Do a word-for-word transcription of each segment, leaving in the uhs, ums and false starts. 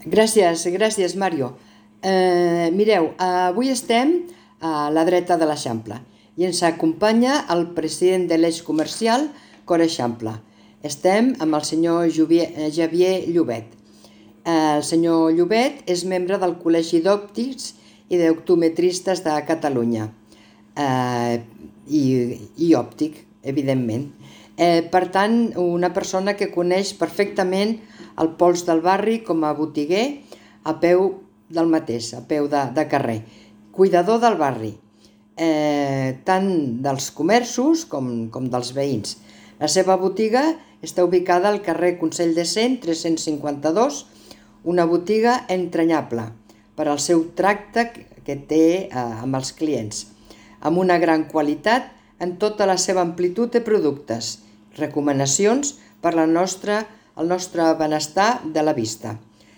Gràcies, gràcies, Mario. Eh, mireu, avui estem a la dreta de l'Eixample i ens acompanya el president de l'Eix Comercial Cor Eixample. Estem amb el senyor Javier Llobet. El senyor Llobet és membre del Col·legi d'Òptics i d'Optometristes de Catalunya eh, i, i òptic, evidentment. Eh, per tant, una persona que coneix perfectament el pols del barri com a botiguer a peu del mateix, a peu de, de carrer. Cuidador del barri, eh, tant dels comerços com, com dels veïns. La seva botiga està ubicada al carrer Consell de Cent, tres-cents cinquanta-dos, una botiga entranyable per al seu tracte que té eh, amb els clients, amb una gran qualitat en tota la seva amplitud de productes, recomanacions per la nostra, el nostre benestar de la vista.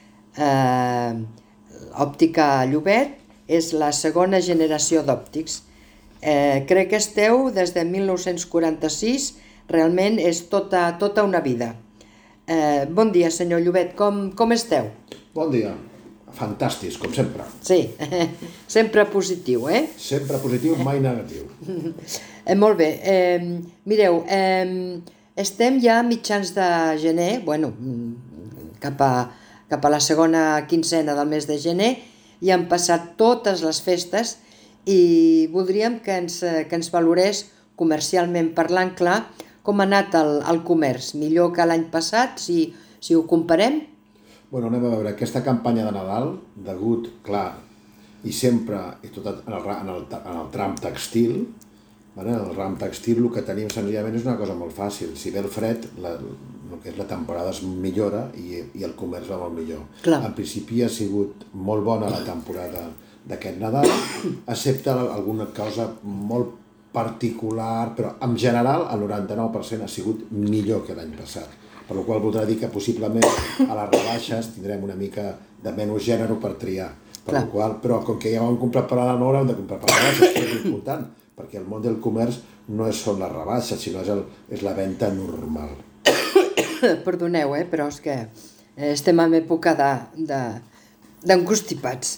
Eh, Òptica Llobet és la segona generació d'òptics. Eh, crec que esteu des de mil nou-cents quaranta-sis, realment és tota, tota una vida. Eh, bon dia, senyor Llobet, com, com esteu? Bon dia, fantàstics, com sempre. Sí, sempre positiu, eh? Sempre positiu, mai negatiu. Eh, molt bé, eh, mireu, eh, estem ja a mitjans de gener, bueno, cap a, cap a la segona quincena del mes de gener, i han passat totes les festes i voldríem que ens, que ens valorés comercialment parlant clar com ha anat el, el comerç, millor que l'any passat, si, si ho comparem? Bueno, anem a veure, aquesta campanya de Nadal, degut, clar, i sempre, i tot en el, en el, en el tram textil, en el ram textil el que tenim senzillament és una cosa molt fàcil. Si ve el fred, la, el que és la temporada es millora i, i el comerç va molt millor. Clar. En principi ha sigut molt bona la temporada d'aquest Nadal, excepte alguna cosa molt particular, però en general el noranta-nou per cent ha sigut millor que l'any passat. Per la qual voldrà dir que possiblement a les rebaixes tindrem una mica de menys gènere per triar. Per la qual, però com que ja ho hem comprat per a la nora, hem de comprar per a la rebaixes, que és important, perquè el món del comerç no és són les rebaixes, sinó és, el, és la venda normal. Perdoneu, eh, però és que estem en època d'engustipats.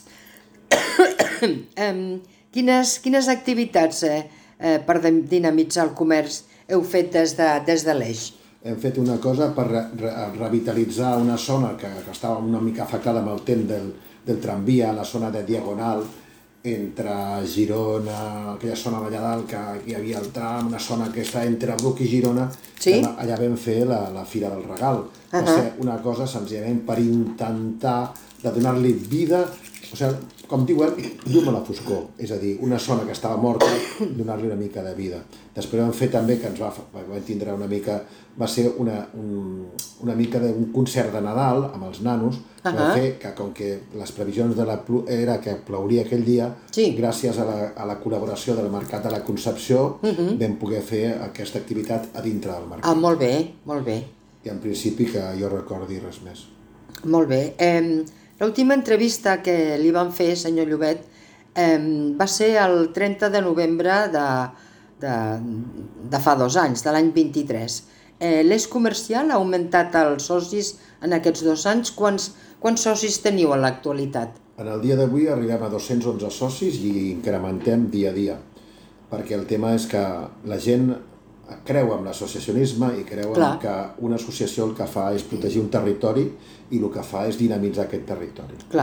um, quines, quines activitats eh, eh, per dinamitzar el comerç heu fet des de, des de l'Eix? Hem fet una cosa per re, re, revitalitzar una zona que, que estava una mica afectada amb el temps del, del tramvia, la zona de Diagonal, entre Girona, aquella zona d'allà dalt que hi havia el tram, una zona que està entre Bruc i Girona, sí? Allà vam fer la, la Fira del Regal. Va uh-huh. ser una cosa senzillament per intentar de donar-li vida, o sigui, com diuen, llum a la foscor, és a dir, una zona que estava morta, donar-li una mica de vida. Després vam fer també, que ens va, vam tindre una mica, va ser una, un, una mica d'un concert de Nadal amb els nanos, que uh-huh. va fer que, com que les previsions de la plu era que plouria aquell dia, sí. gràcies a la, a la col·laboració del Mercat de la Concepció, uh-huh. vam poder fer aquesta activitat a dintre del mercat. Ah, molt bé, molt bé. I en principi que jo recordi res més. Molt bé. Eh, L'última entrevista que li van fer, senyor Llobet, eh, va ser el trenta de novembre de, de, de fa dos anys, de l'any vint-i-tres. Eh, L'Eix Comercial ha augmentat els socis en aquests dos anys. Quants, quants socis teniu en l'actualitat? En el dia d'avui arribem a dos-cents onze socis i incrementem dia a dia, perquè el tema és que la gent creu en l'associacionisme i creu en que una associació el que fa és protegir un territori i el que fa és dinamitzar aquest territori. Clar.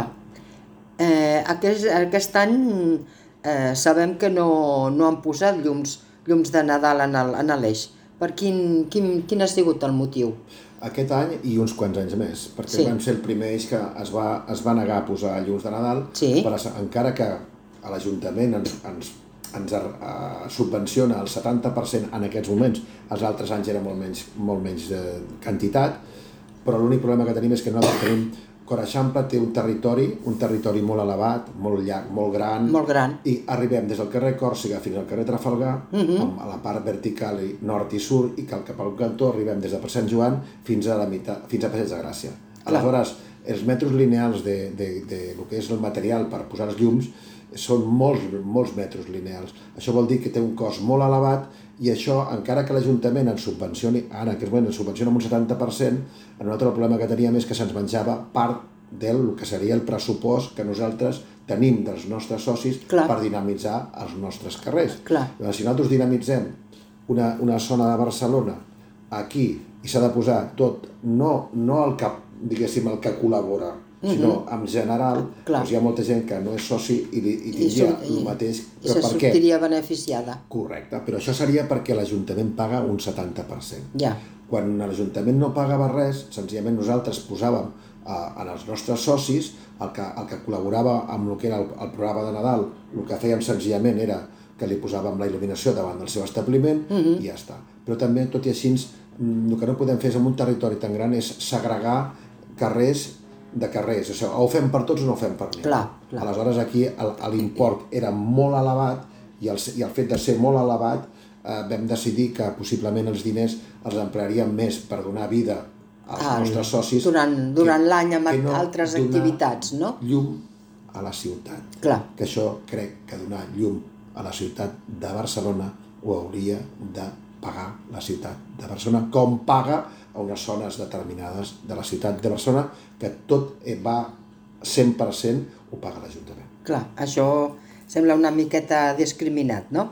Eh, aquest, aquest any eh, sabem que no, no han posat llums, llums de Nadal en l'Eix. Per quin, quin, quin ha sigut el motiu? Aquest any i uns quants anys més, perquè sí. vam ser el primer eix que es va, es va negar a posar llums de Nadal, sí. per, encara que a l'Ajuntament ens, ens ens uh, subvenciona el setanta per cent en aquests moments, els altres anys era molt menys, molt menys de quantitat, però l'únic problema que tenim és que nosaltres tenim, Cor Eixample té un territori, un territori molt elevat, molt llarg, molt gran, molt gran. I arribem des del carrer Còrsega fins al carrer Trafalgar, uh-huh. amb, a la part vertical i nord i sud, i que cap al cantó arribem des de per Sant Joan fins a la meitat, fins a Passeig de Gràcia. Clar. Aleshores, els metres lineals de, de, de, de lo que és el material per posar els llums són molts, molts metres lineals. Això vol dir que té un cost molt elevat i això, encara que l'Ajuntament ens subvencioni, ara en aquest moment ens subvenciona amb un setanta per cent, a nosaltres el problema que teníem és que se'ns menjava part del que seria el pressupost que nosaltres tenim dels nostres socis Clar. per dinamitzar els nostres carrers. Clar. Si nosaltres dinamitzem una, una zona de Barcelona aquí i s'ha de posar tot, no, no el que, diguéssim, el que col·labora, sinó en general, Clar. doncs hi ha molta gent que no és soci i, li- i I tindria surt- i- el mateix. I se Però per què? sortiria beneficiada. Correcte, però això seria perquè l'Ajuntament paga un setanta per cent. Ja. Quan l'Ajuntament no pagava res, senzillament nosaltres posàvem eh, en els nostres socis, el que, el que col·laborava amb el que era el, el programa de Nadal, el que fèiem senzillament era que li posàvem la il·luminació davant del seu establiment i ja està. Però també, tot i així, mm, el que no podem fer en un territori tan gran és segregar carrers de carrers. O sigui, o ho fem per tots o no ho fem per ningú. Clar, clar. Aleshores, aquí el- l'import era molt elevat i el, i el fet de ser molt elevat eh, vam decidir que possiblement els diners els emplearíem més per donar vida als Ah, nostres socis durant- durant que- l'any amb que no altres donar activitats, no? llum a la ciutat. Clar. Que això crec que donar llum a la ciutat de Barcelona ho hauria de pagar la ciutat de Barcelona, com paga a unes zones determinades de la ciutat de Barcelona, que tot va cent per cent ho paga l'Ajuntament. Clar, això sembla una miqueta discriminat, no?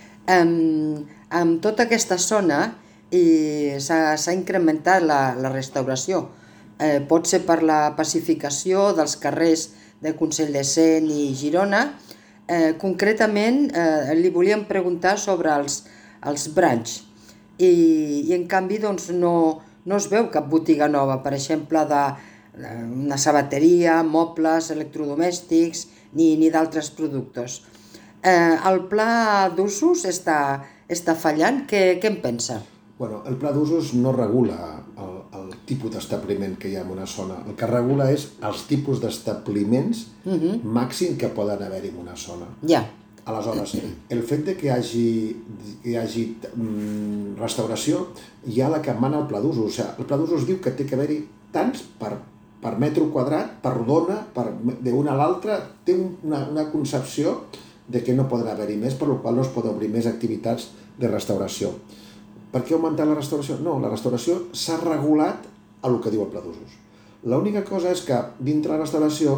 En, en tota aquesta zona i s'ha s'ha incrementat la, la restauració. Eh, pot ser per la pacificació dels carrers de Consell de Cent i Girona. Eh, concretament, eh, li volíem preguntar sobre els, els branys. I, i en canvi doncs, no, no es veu cap botiga nova, per exemple, de, una sabateria, mobles, electrodomèstics, ni, ni d'altres productes. Eh, el pla d'usos està, està fallant? Què, què en pensa? Bueno, el pla d'usos no regula el, el tipus d'establiment que hi ha en una zona. El que regula és els tipus d'establiments uh-huh. màxim que poden haver-hi en una zona. Ja. Aleshores, el fet de que hi hagi, que hi hagi mm, restauració hi ha la que mana el pla d'usos. O sigui, el pla d'usos diu que té que haver-hi tants per, per metre quadrat, per rodona, per, d'una a l'altra, té una, una concepció de que no podrà haver-hi més, per la qual no es poden obrir més activitats de restauració. Per què augmentar la restauració? No, la restauració s'ha regulat a el que diu el pla d'usos. L'única cosa és que dintre la restauració,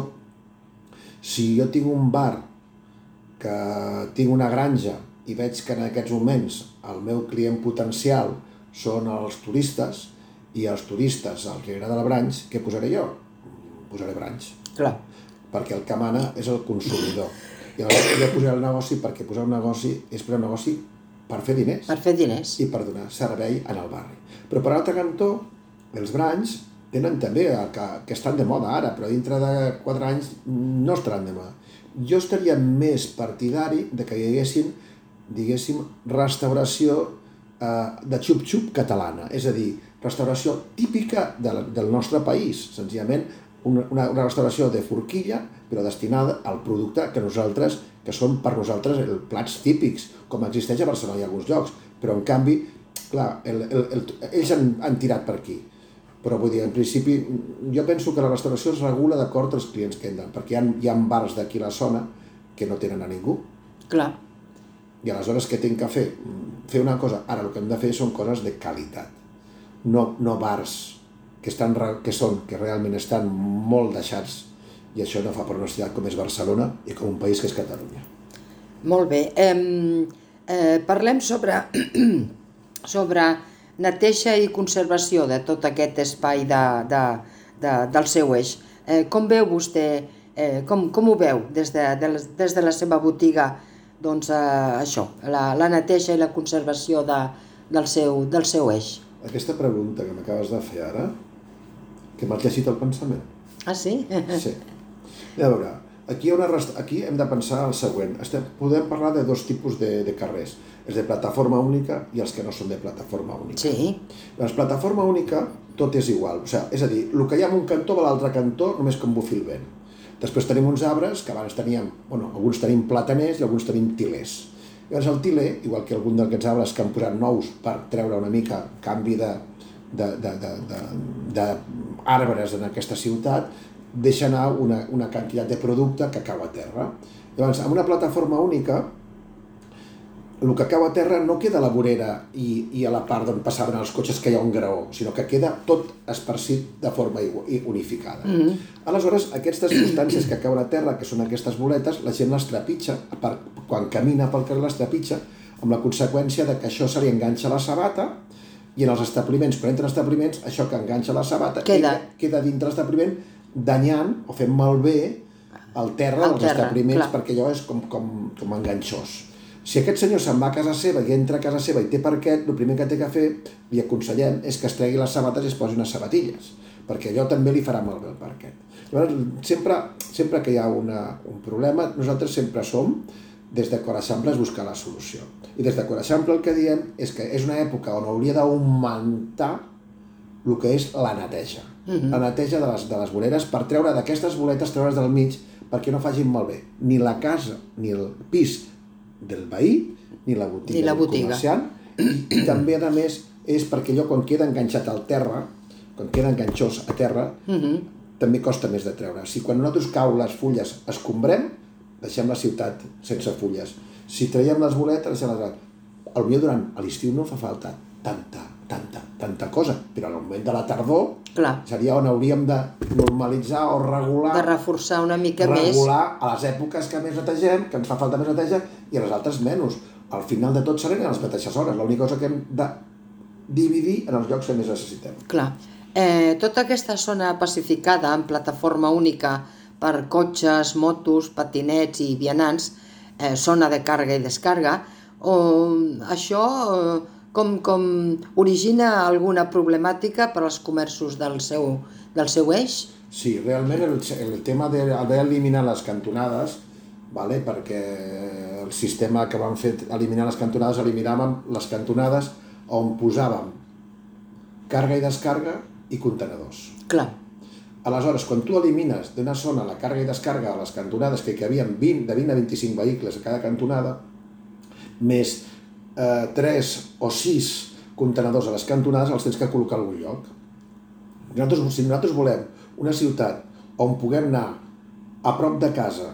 si jo tinc un bar, que tinc una granja i veig que en aquests moments el meu client potencial són els turistes i els turistes els que agrada la branys, què posaré jo? Posaré branys. Clar. Perquè el que mana és el consumidor. I aleshores jo posaré el negoci perquè posar un negoci és posar un negoci per fer diners. Per fer diners. I per donar servei en el barri. Però per l'altre cantó, els branys tenen també que, que estan de moda ara, però dintre de quatre anys no estaran de moda. Jo estaria més partidari de que hi haguessin, diguéssim, restauració eh, de xup-xup catalana, és a dir, restauració típica de la, del nostre país, senzillament una, una, una restauració de forquilla, però destinada al producte que nosaltres, que són per nosaltres els plats típics, com existeix a Barcelona i a alguns llocs, però en canvi, clar, el, el, el, ells han, han tirat per aquí. Però vull dir, en principi, jo penso que la restauració es regula d'acord als clients que entren, perquè hi ha, hi ha bars d'aquí a la zona que no tenen a ningú. Clar. I aleshores què tinc que fer? Fer una cosa. Ara el que hem de fer són coses de qualitat. No, no bars que, estan, que són, que realment estan molt deixats, i això no fa per una ciutat com és Barcelona i com un país que és Catalunya. Molt bé. Eh, eh, parlem sobre, sobre neteja i conservació de tot aquest espai de, de, de, del seu eix. Eh, com veu vostè, eh, com, com ho veu des de, de, des de la seva botiga, doncs eh, això, la, la neteja i la conservació de, del, seu, del seu eix? Aquesta pregunta que m'acabes de fer ara, que m'ha llegit el pensament. Ah, sí? Sí. A veure, aquí, hi ha una rest... aquí hem de pensar el següent. Estem... Podem parlar de dos tipus de, de carrers. Els de plataforma única i els que no són de plataforma única. Sí. La plataforma única tot és igual. O sigui, és a dir, el que hi ha en un cantó va a l'altre cantó només com bufi el vent. Després tenim uns arbres que abans teníem, bueno, alguns tenim plataners i alguns tenim tilers. Llavors el tiler, igual que algun d'aquests arbres que han posat nous per treure una mica canvi de, de, de, de, de, de arbres en aquesta ciutat, deixa anar una, una quantitat de producte que cau a terra. Llavors, amb una plataforma única, el que cau a terra no queda a la vorera i, i a la part d'on passaven els cotxes que hi ha un graó, sinó que queda tot esparcit de forma unificada. Mm -hmm. Aleshores, aquestes substàncies que cauen a terra, que són aquestes boletes, la gent les trepitja, quan camina pel carrer les trepitja, amb la conseqüència de que això se li enganxa a la sabata i en els establiments, quan entren als establiments, això que enganxa a la sabata queda, queda dintre l'establiment danyant o fent malbé el terra el dels terra, establiments, clar. perquè allò és com, com, com enganxós. Si aquest senyor se'n va a casa seva i entra a casa seva i té parquet, el primer que té que fer, li aconsellem, és que es tregui les sabates i es posi unes sabatilles, perquè allò també li farà malbé el parquet. Llavors, sempre, sempre que hi ha una, un problema, nosaltres sempre som, des de Coreixample, és buscar la solució. I des de Coreixample el que diem és que és una època on hauria d'augmentar el que és la neteja. Uh-huh. La neteja de les, de les voreres per treure d'aquestes boletes, treure's del mig, perquè no facin malbé ni la casa, ni el pis del veí, ni la botiga, ni la del botiga. comerciant, i, i també, a més, és perquè allò quan queda enganxat al terra, quan queda enganxós a terra, uh-huh. també costa més de treure. Si quan nosaltres cau les fulles escombrem, deixem la ciutat sense fulles. Si traiem les boletes, deixem les boletes. Potser durant l'estiu no fa falta tanta, tanta, tanta cosa, però a l'augment de la tardor Clar. seria on hauríem de normalitzar o regular, de reforçar una mica regular més. Regular a les èpoques que més netegem, que ens fa falta més neteja, i a les altres menys. Al final de tot seran a les mateixes hores. L'única cosa que hem de dividir en els llocs que més necessitem. Clar. Eh, tota aquesta zona pacificada en plataforma única per cotxes, motos, patinets i vianants, eh, zona de càrrega i descàrrega, o, això... Eh, Com, com origina alguna problemàtica per als comerços del seu, del seu eix? Sí, realment el, el tema d'haver eliminat les cantonades, vale, perquè el sistema que vam fer eliminar les cantonades, eliminàvem les cantonades on posàvem càrrega i descàrrega i contenedors. Clar. Aleshores, quan tu elimines d'una zona la càrrega i descàrrega a les cantonades, que hi havien vint, de vint a vint-i-cinc vehicles a cada cantonada, més Eh, tres o sis contenedors a les cantonades, els tens que col·locar a algun lloc. Nosaltres, si nosaltres volem una ciutat on puguem anar a prop de casa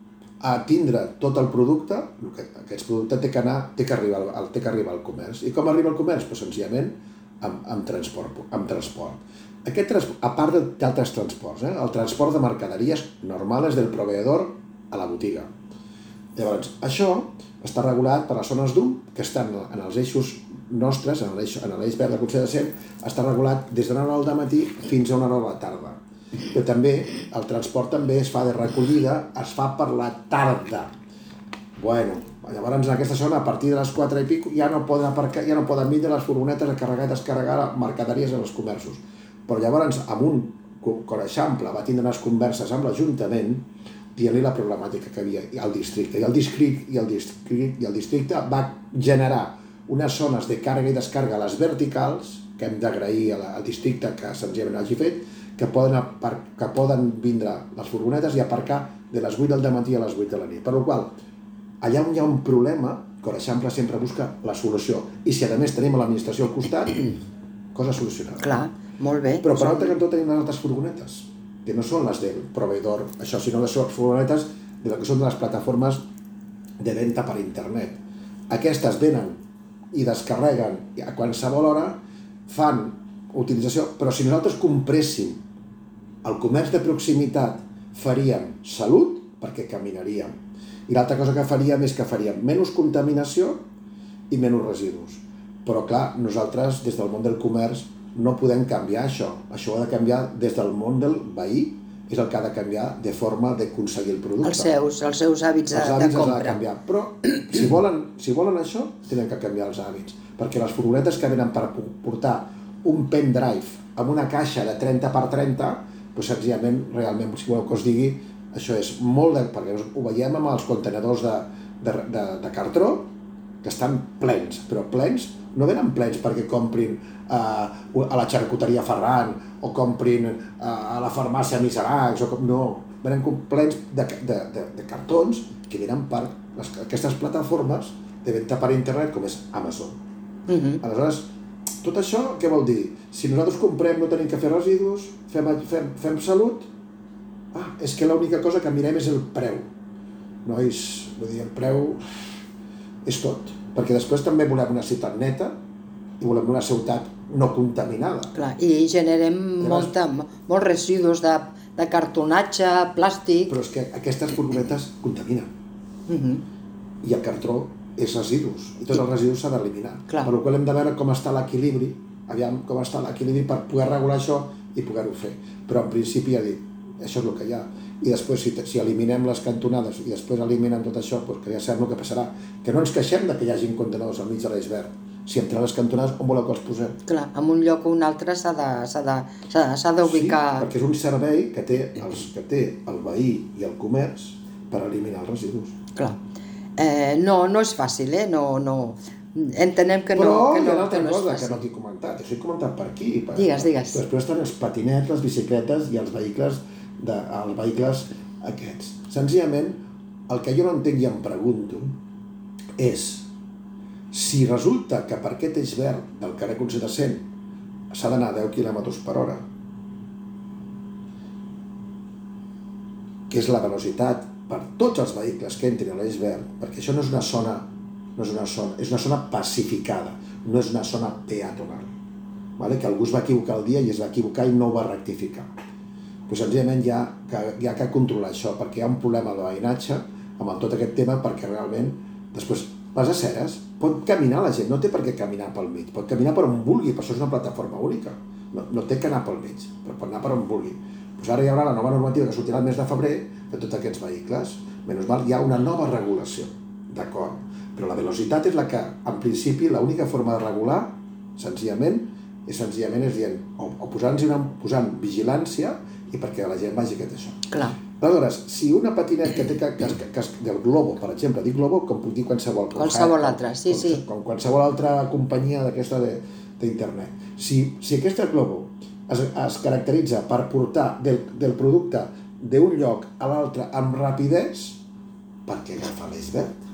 a tindre tot el producte, aquest producte té que, anar, té que, arribar, al, té que arribar al comerç. I com arriba al comerç? Pues, senzillament amb, amb, transport, amb transport. Aquest transport, a part d'altres transports, eh? El transport de mercaderies normal és del proveïdor a la botiga. Llavors, això està regulat per les zones d'U, que estan en els eixos nostres, en l'eix verd del Consell de Cent, està regulat des d'una hora del matí fins a una hora de la tarda. Però també el transport també es fa de recollida, es fa per la tarda. Bueno, llavors en aquesta zona, a partir de les quatre i pico, ja no poden aparcar, ja no poden vindre les furgonetes a carregar i descarregar mercaderies en els comerços. Però llavors, amb un Coreixample va tindre unes converses amb l'Ajuntament dient-li la problemàtica que havia al districte. I el districte, i el districte, i el districte va generar unes zones de càrrega i descàrrega a les verticals, que hem d'agrair al districte que senzillament hagi fet, que poden, que poden vindre les furgonetes i aparcar de les vuit del matí a les vuit de la nit. Per la qual cosa, allà on hi ha un problema, Coreixample sempre busca la solució. I si a més tenim l'administració al costat, cosa solucionada. Clar, molt bé. Però per altre cantó tenim les altres furgonetes, que no són les del proveïdor, això, sinó les furgonetes de lo que són de les plataformes de venda per internet. Aquestes venen i descarreguen a qualsevol hora, fan utilització, però si nosaltres compréssim el comerç de proximitat, faríem salut perquè caminaríem. I l'altra cosa que faríem és que faríem menys contaminació i menys residus. Però clar, nosaltres des del món del comerç no podem canviar això. Això ha de canviar des del món del veí, és el que ha de canviar de forma d'aconseguir el producte. Els seus, els seus hàbits, els de, hàbits de compra. Els ha de canviar. Però si volen, si volen això, tenen que canviar els hàbits. Perquè les furgonetes que venen per portar un pendrive amb una caixa de trenta per trenta, doncs senzillament, realment, si voleu que us digui, això és molt de... perquè ho veiem amb els contenedors de, de, de, de cartró, que estan plens, però plens no venen plens perquè comprin uh, a la xarcuteria Ferran o comprin uh, a la farmàcia Miseracs, o, no, venen plens de, de, de, de cartons que venen per les, aquestes plataformes de venda per internet com és Amazon. Uh-huh. Aleshores, tot això què vol dir? Si nosaltres comprem no tenim que fer residus, fem, fem, fem salut, ah, és que l'única cosa que mirem és el preu. Nois, vull dir, el preu és tot. perquè després també volem una ciutat neta i volem una ciutat no contaminada. Clar, i generem molta, molts residus de, de cartonatge, plàstic... Però és que aquestes furgonetes contaminen. Uh-huh. I el cartró és residus, i tots I... els residus s'ha d'eliminar. Per la qual hem de veure com està l'equilibri, aviam com està l'equilibri per poder regular això i poder-ho fer. Però en principi ja dic, això és el que hi ha. I després, si, si eliminem les cantonades i després eliminem tot això, doncs que ja sabem el que passarà. Que no ens queixem de que hi hagi contenidors al mig de l'iceberg. Si entre les cantonades, on voleu que els posem? Clar, en un lloc o un altre s'ha d'ubicar... Sí, perquè és un servei que té, els, que té el veí i el comerç per eliminar els residus. Clar. Eh, no, no és fàcil, eh? No, no... Entenem que no, Però que no, hi ha una altra que no cosa que no t'he comentat. Això he comentat per aquí. Per, digues, digues. Després estan els patinets, les bicicletes i els vehicles, de, els vehicles aquests. Senzillament, el que jo no entenc i em pregunto és si resulta que per aquest eix verd del carrer Consell de Cent s'ha d'anar a deu quilòmetres per hora, que és la velocitat per tots els vehicles que entrin a l'eix verd, perquè això no és una zona, no és una zona, és una zona pacificada, no és una zona peatonal, vale? Que algú es va equivocar el dia i es va equivocar i no ho va rectificar. Pues senzillament hi ha, que, hi ha que controlar això, perquè hi ha un problema de veïnatge amb tot aquest tema, perquè realment després les aceres pot caminar la gent, no té per què caminar pel mig, pot caminar per on vulgui, per això és una plataforma única, no, no té que anar pel mig, però pot anar per on vulgui. Pues ara hi haurà la nova normativa que sortirà el mes de febrer de tots aquests vehicles, menys mal, hi ha una nova regulació, d'acord, però la velocitat és la que, en principi, l'única forma de regular, senzillament, és senzillament és dient, o, o posant-hi una, posant vigilància i perquè la gent vagi aquest això. Clar. Aleshores, si una patinet que té que, que, que, que del Globo, per exemple, dic Globo, com puc dir qualsevol. Qualsevol altra, sí, com, sí. Com qualsevol altra companyia d'aquesta d'internet. Si, si aquesta Globo es, es caracteritza per portar del, del producte d'un lloc a l'altre amb rapidesa, per què agafa l'eix verd?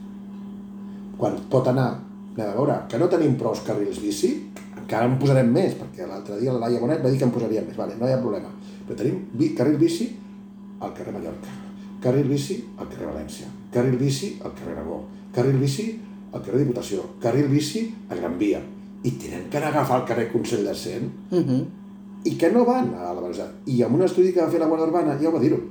Quan pot anar, anem a veure, que no tenim prou carrils bici, encara en posarem més, perquè l'altre dia la Laia Bonet va dir que en posaria més, vale, no hi ha problema. Però tenim carril bici al carrer Mallorca, carril bici al carrer València, carril bici al carrer Aragó, carril bici al carrer Diputació, carril bici a Gran Via. I tenen que anar a agafar el carrer Consell de Cent, uh-huh. I que no van a la velocitat. I amb un estudi que va fer la Guàrdia Urbana, ja ho va dir-ho,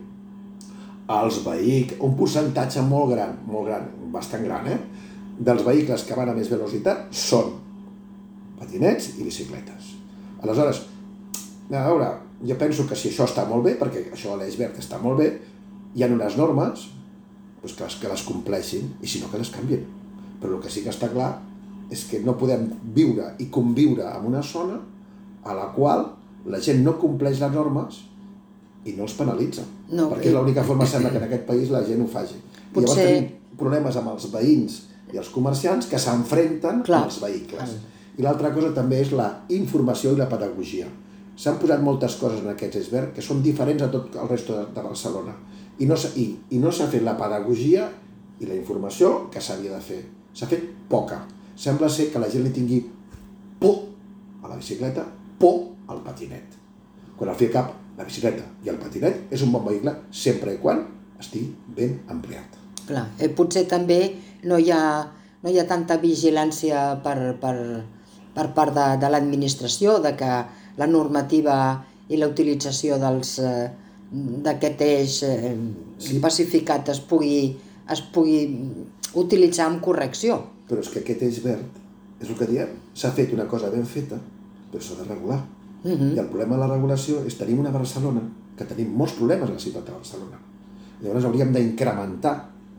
els vehicles, un percentatge molt gran, molt gran, bastant gran, eh? dels vehicles que van a més velocitat són patinets i bicicletes. Aleshores, a veure, jo penso que si això està molt bé, perquè això a l'eix verd està molt bé, hi ha unes normes doncs que, les, que les compleixin, i si no que les canvien. Però el que sí que està clar és que no podem viure i conviure en una zona a la qual la gent no compleix les normes i no els penalitza. No, perquè és l'única forma, sembla, que en aquest país la gent ho faci. Potser... I llavors tenim problemes amb els veïns i els comerciants que s'enfrenten als vehicles. Clar. I l'altra cosa també és la informació i la pedagogia. S'han posat moltes coses en aquests eix verd que són diferents a tot el resto de, de Barcelona. I no, i, i no s'ha fet la pedagogia i la informació que s'havia de fer. S'ha fet poca. Sembla ser que la gent li tingui por a la bicicleta, por al patinet. Quan al fi cap, la bicicleta i el patinet és un bon vehicle sempre i quan estigui ben ampliat. Clar, eh, potser també no hi ha, no hi ha tanta vigilància per, per, per part de, de l'administració, de que la normativa i la utilització dels, eh, d'aquest eix eh, sí. pacificat es pugui, es pugui utilitzar amb correcció. Però és que aquest eix verd, és el que diem, s'ha fet una cosa ben feta, però s'ha de regular. Uh-huh. I el problema de la regulació és que tenim una Barcelona, que tenim molts problemes a la ciutat de Barcelona. Llavors hauríem d'incrementar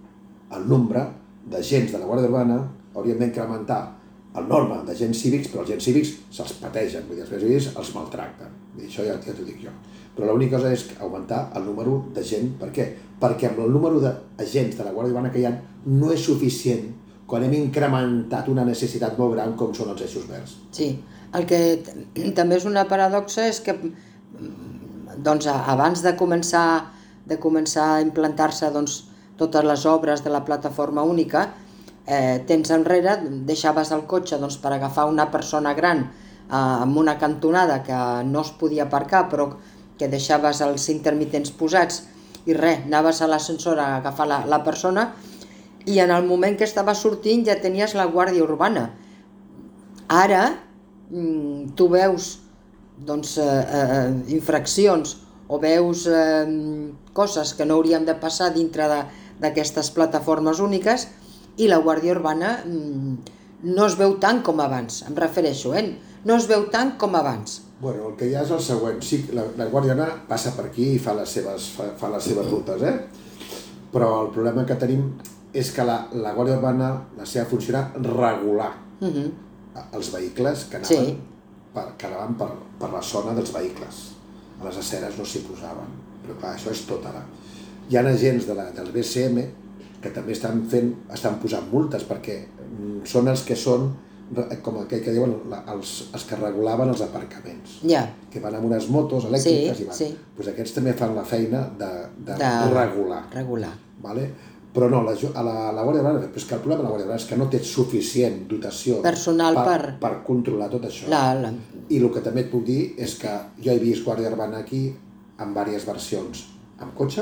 el nombre d'agents de la Guàrdia Urbana, hauríem d'incrementar el norma d'agents cívics, però els agents cívics se'ls pategen, vull dir, els cívics els maltracten. Vull dir, això ja, ja t'ho dic jo. Però l'única cosa és augmentar el número de gent. Per què? Perquè amb el número d'agents de la Guàrdia Urbana que hi ha no és suficient quan hem incrementat una necessitat molt gran com són els eixos verds. Sí, el que també és una paradoxa és que doncs, abans de començar, de començar a implantar-se doncs, totes les obres de la plataforma única, eh, temps enrere deixaves el cotxe doncs, per agafar una persona gran eh, amb una cantonada que no es podia aparcar però que deixaves els intermitents posats i res, anaves a l'ascensor a agafar la, la persona i en el moment que estava sortint ja tenies la Guàrdia Urbana. Ara tu veus doncs, eh, eh, infraccions o veus eh, coses que no haurien de passar dintre d'aquestes plataformes úniques i la Guàrdia Urbana mm, no es veu tant com abans, em refereixo, eh? No es veu tant com abans. Bueno, el que hi ha és el següent. Sí, la, la Guàrdia Urbana passa per aquí i fa les seves, fa, fa les seves rutes, eh? Però el problema que tenim és que la, la Guàrdia Urbana, la seva funció era regular uh-huh. els vehicles que anaven, sí. per, que anaven per, per la zona dels vehicles. A les aceres no s'hi posaven, però clar, això és tot ara. Hi ha agents de la, del B C M que també estan, fent, estan posant multes perquè són els que són, com aquell que diuen, els, els que regulaven els aparcaments. Yeah. Que van amb unes motos elèctriques sí, i van. Sí. Pues aquests també fan la feina de, de, de regular. regular. Vale? Però no, la, a la, la Guàrdia Urbana, però és que el problema de la Guàrdia Urbana és que no té suficient dotació personal per, per... per controlar tot això. La, la... I el que també et puc dir és que jo he vist Guàrdia Urbana aquí en diverses versions, amb cotxe,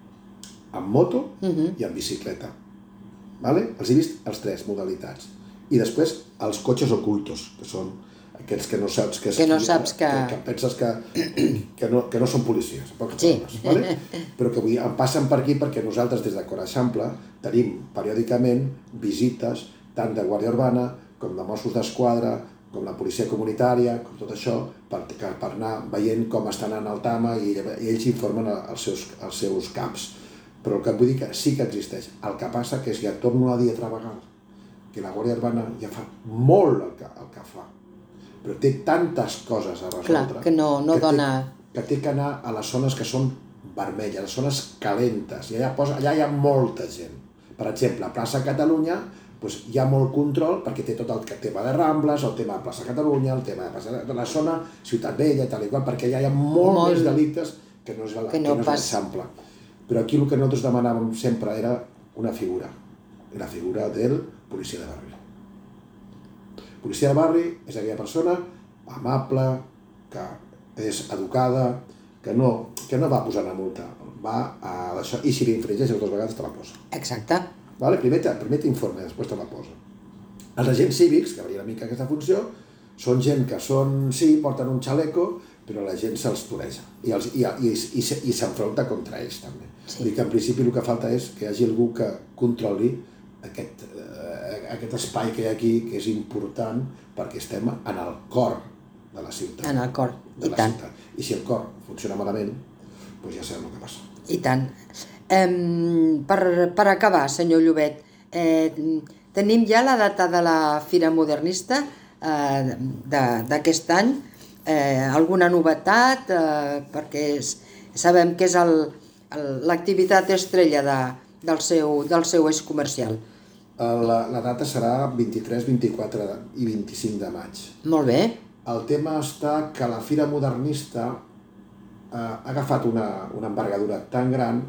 amb moto uh-huh. i amb bicicleta. Vale? Els he vist els tres modalitats. I després els cotxes ocultos, que són aquells que no saps que, és, que, no saps que... que, que penses que, que, no, que no són policies, sí. Problemes, vale? Però que vull dir, em passen per aquí perquè nosaltres des de Coreixample tenim periòdicament visites tant de Guàrdia Urbana com de Mossos d'Esquadra, com la policia comunitària, com tot això, per, per anar veient com està anant el tema i, i ells informen als seus, als seus caps. Però el que vull dir que sí que existeix. El que passa que és, ja torno a dir altra vegada, que la Guàrdia Urbana ja fa molt el que, el que fa, però té tantes coses a resoldre. Clar, que no, no que dona... Té, que té que anar a les zones que són vermelles, les zones calentes, i allà, posa, allà hi ha molta gent. Per exemple, a Plaça Catalunya doncs, hi ha molt control perquè té tot el tema de Rambles, el tema de Plaça Catalunya, el tema de, de la zona Ciutat Vella, tal i qual, perquè allà hi ha molt, molt... més delictes que no és, la, que no que no és l'Eixample. Però aquí el que nosaltres demanàvem sempre era una figura, la figura del policia de barri. Policia de barri és aquella persona amable, que és educada, que no, que no va posar una multa, va a això, i si l'infringeix dues vegades te la posa. Exacte. Vale? Primer t'informa, després te la posa. Els agents cívics, que veien una mica aquesta funció, són gent que són, sí, porten un xaleco, però la gent se'ls toreja i, els, i, i, i, i s'enfronta contra ells també. Sí. Vull dir que en principi el que falta és que hi hagi algú que controli aquest, eh, aquest espai que hi ha aquí, que és important perquè estem en el cor de la ciutat. En el cor, i tant. Ciutat. I si el cor funciona malament, doncs ja sabem el que passa. I tant. Eh, per, per acabar, senyor Llobet, eh, tenim ja la data de la Fira Modernista eh, d'aquest any. Eh, alguna novetat? Eh, perquè és, sabem que és l'activitat estrella de, del, seu, del seu eix comercial. La, la data serà vint-i-tres, vint-i-quatre i vint-i-cinc de maig. Molt bé. El tema està que la Fira Modernista eh, ha agafat una, una envergadura tan gran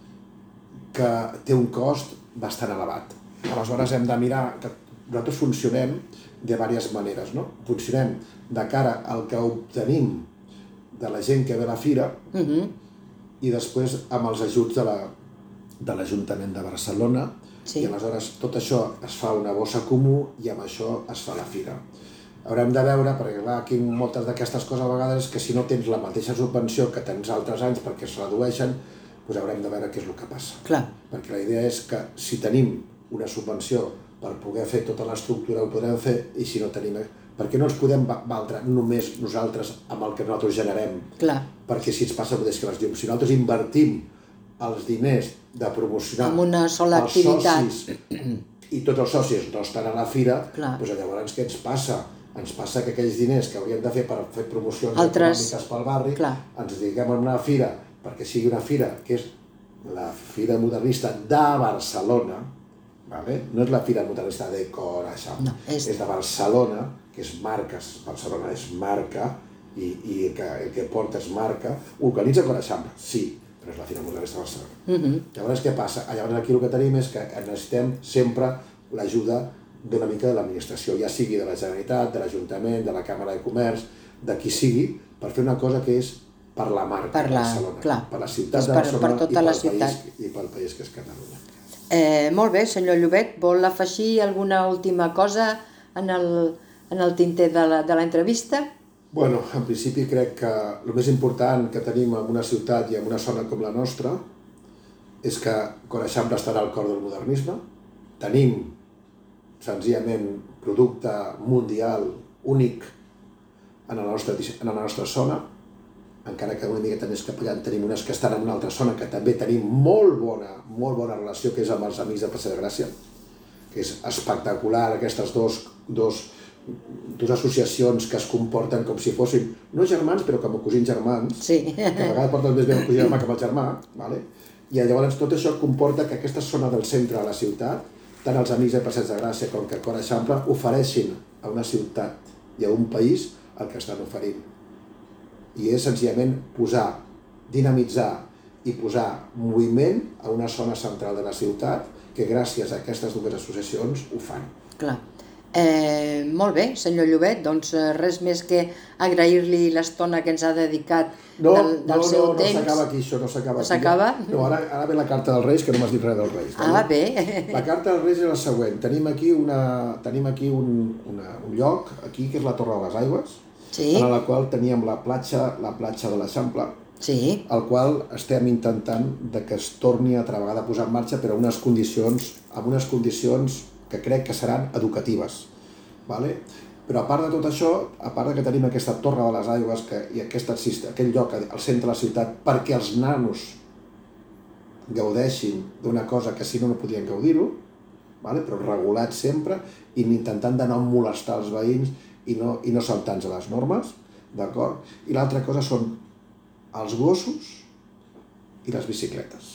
que té un cost bastant elevat. Aleshores hem de mirar que nosaltres funcionem de diverses maneres, no? Funcionem de cara al que obtenim de la gent que ve a la fira uh-huh. i després amb els ajuts de l'Ajuntament de Barcelona sí. I aleshores tot això es fa una bossa comú i amb això es fa la fira. Haurem de veure, perquè clar, aquí moltes d'aquestes coses a vegades és que si no tens la mateixa subvenció que tens altres anys perquè es redueixen, doncs haurem de veure què és el que passa. Clar. Perquè la idea és que si tenim una subvenció per poder fer tota l'estructura ho podrem fer i si no tenim... Perquè no ens podem valdre només nosaltres amb el que nosaltres generem. Clar. Perquè si ens passa el mateix que les llums. Si nosaltres invertim els diners de promocionar amb una sola els activitat socis i tots els socis no estan a la fira, clar. Doncs llavors què ens passa? Ens passa que aquells diners que hauríem de fer per fer promocions altres... econòmiques pel barri, clar. Ens dediquem a una fira perquè sigui una fira que és la Fira Modernista de Barcelona, vale? No és la Fira Modernista de Coreixample, no, és... és de Barcelona, que és marca, Barcelona és marca, i, i el, que, el que porta és marca, organitza Coreixample, sí, però és la Fira Modernista de Barcelona. Uh-huh. Llavors què passa? Llavors aquí el que tenim és que necessitem sempre l'ajuda d'una mica de l'administració, ja sigui de la Generalitat, de l'Ajuntament, de la Càmera de Comerç, de qui sigui, per fer una cosa que és per la marca per la, de Barcelona, clar. Per la ciutat és de Barcelona per, per tota i, la pel ciutat. País, i pel país que és Catalunya. Eh, molt bé, senyor Llobet, vol afegir alguna última cosa en el, en el tinter de la- de l'entrevista? Bueno, en principi crec que el més important que tenim en una ciutat i en una zona com la nostra és que Coreixample estarà al cor del modernisme. Tenim, senzillament, producte mundial únic en la nostra, en la nostra zona, encara que una miqueta més capellant tenim unes que estan en una altra zona que també tenim molt bona, molt bona relació, que és amb els Amics de Passeig de Gràcia, que és espectacular, aquestes dos, dos, dues associacions que es comporten com si fossin, no germans, però com a cosins germans, Sí. que a vegades porten més bé el cosí germà que el germà, vale? I llavors tot això comporta que aquesta zona del centre de la ciutat, tant els Amics de Passeig de Gràcia com que Coreixample, ofereixin a una ciutat i a un país el que estan oferint. I és senzillament posar, dinamitzar i posar moviment a una zona central de la ciutat que gràcies a aquestes dues associacions ho fan. Clar. Eh, molt bé, senyor Llobet, doncs eh, res més que agrair-li l'estona que ens ha dedicat No, del, del no, seu no, no temps. s'acaba aquí, això no s'acaba No aquí. s'acaba? No, ara, ara ve la carta dels Reis, que no m'has dit res dels Reis. Ah, bé. La carta dels Reis és la següent. Tenim aquí, una, tenim aquí un, una, un lloc, aquí, que és la Torre de les Aigües, Sí, en la qual teníem la platja, la platja de l'Eixample, sí, el qual estem intentant de que es torni altra vegada a posar en marxa, però en unes condicions, amb unes condicions que crec que seran educatives. Vale? Però a part de tot això, a part de que tenim aquesta Torre de les Aigües que, i aquest, aquest lloc al centre de la ciutat perquè els nanos gaudeixin d'una cosa que si no no podien gaudir-ho, vale? Però regulat sempre i intentant de no molestar els veïns i no, i no saltant-se les normes, d'acord? I l'altra cosa són els gossos i les bicicletes.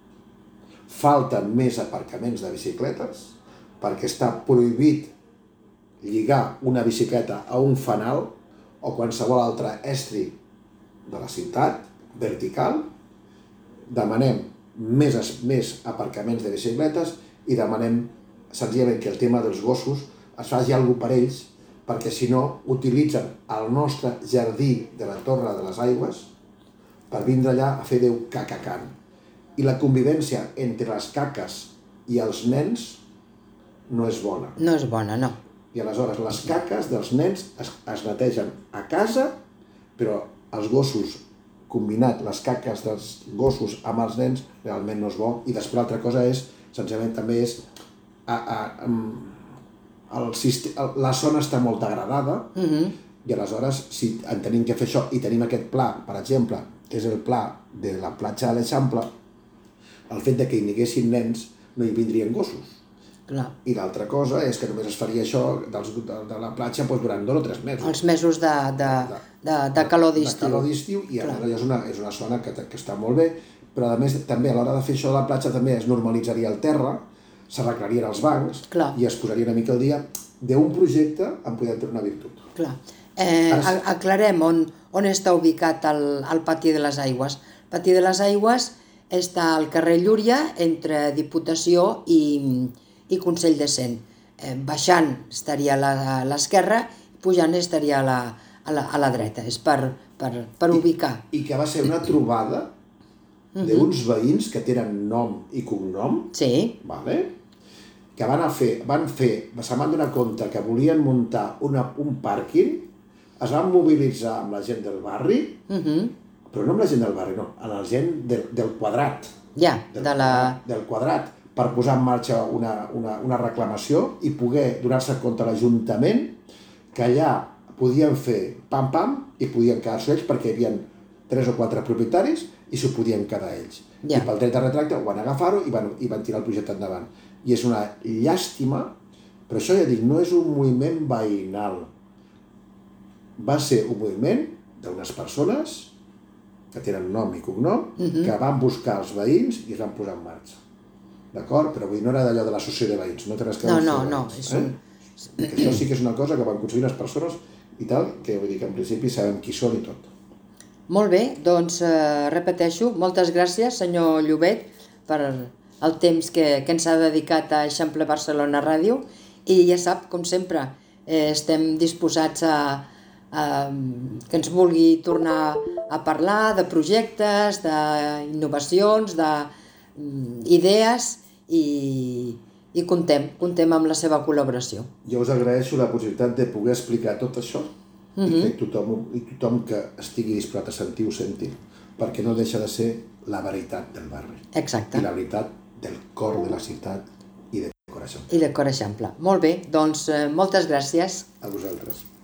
Falten més aparcaments de bicicletes perquè està prohibit lligar una bicicleta a un fanal o qualsevol altre estri de la ciutat, vertical. Demanem més, més aparcaments de bicicletes i demanem senzillament que el tema dels gossos es faci alguna cosa per ells, perquè si no utilitzen el nostre jardí de la Torre de les Aigües per vindre allà a fer Déu cacacant. I la convivència entre les caques i els nens no és bona. no és bona, no. I aleshores les caques dels nens es, es netegen a casa, però els gossos, combinat les caques dels gossos amb els nens, realment no és bo. I després l'altra cosa és, senzillament també és, a, a, a, el, la zona està molt degradada, Uh-huh. i aleshores si en tenim que fer això i tenim aquest pla, per exemple, que és el pla de la platja de l'Eixample, el fet de que hi haguessin nens no hi vindrien gossos. Clar. I l'altra cosa és que només es faria això dels, de, de la platja doncs, durant dos o tres mesos. Els mesos de, de, de, de calor De d'estiu. calor d'estiu, i aleshores és una, és una zona que, que està molt bé, però a més també a l'hora de fer això de la platja també es normalitzaria el terra, s'arreglarien els bancs, Clar. i es posaria una mica al dia d'un projecte en podem treure una virtut. Clar. Eh, Ara- aclarem on, on està ubicat el, el Pati de les Aigües. El Pati de les Aigües està al carrer Llúria, entre Diputació i, i Consell de Cent. Eh, baixant estaria a la- a l'esquerra, pujant estaria a la, a la, a la dreta. És per, per, per ubicar. I que va ser una trobada d'uns veïns que tenen nom i cognom, Sí, vale? Que van a fer, van fer, se van donar compte que volien muntar una, un pàrquing, es van mobilitzar amb la gent del barri, uh -huh. però no amb la gent del barri, no, amb la gent del, del quadrat, ja, del, de la... del quadrat, per posar en marxa una, una, una reclamació i poder donar-se compte a l'Ajuntament que allà podien fer pam-pam i podien quedar-se ells perquè hi havia tres o quatre propietaris i s'ho podien quedar ells. Ja. I pel dret de retracte van agafar-ho i van, i van tirar el projecte endavant. I és una llàstima, però això ja dic, no és un moviment veïnal. Va ser un moviment d'unes persones que tenen nom i cognom, Mhm. que van buscar els veïns i es van posar en marxa. D'acord? Però vull dir, no era d'allò de l'associació de veïns, no té res que No, veure no, amb no, veïns, és eh? un... Que això sí que és una cosa que van aconseguir unes persones i tal, que vull dir que en principi sabem qui són i tot. Molt bé, doncs eh, repeteixo, moltes gràcies, senyor Llobet, per el temps que, que ens ha dedicat a Eixample Barcelona Ràdio, i ja sap, com sempre, eh, estem disposats a, a que ens vulgui tornar a parlar de projectes, d'innovacions, d'idees, i, i comptem, comptem amb la seva col·laboració. Jo us agraeixo la possibilitat de poder explicar tot això i que tothom, i tothom que estigui disposat a sentir ho senti, perquè no deixa de ser la veritat del barri. Exacte. I la veritat del cor de la ciutat i de Cor Eixample. I de Cor Eixample. Molt bé, doncs eh, moltes gràcies. A vosaltres.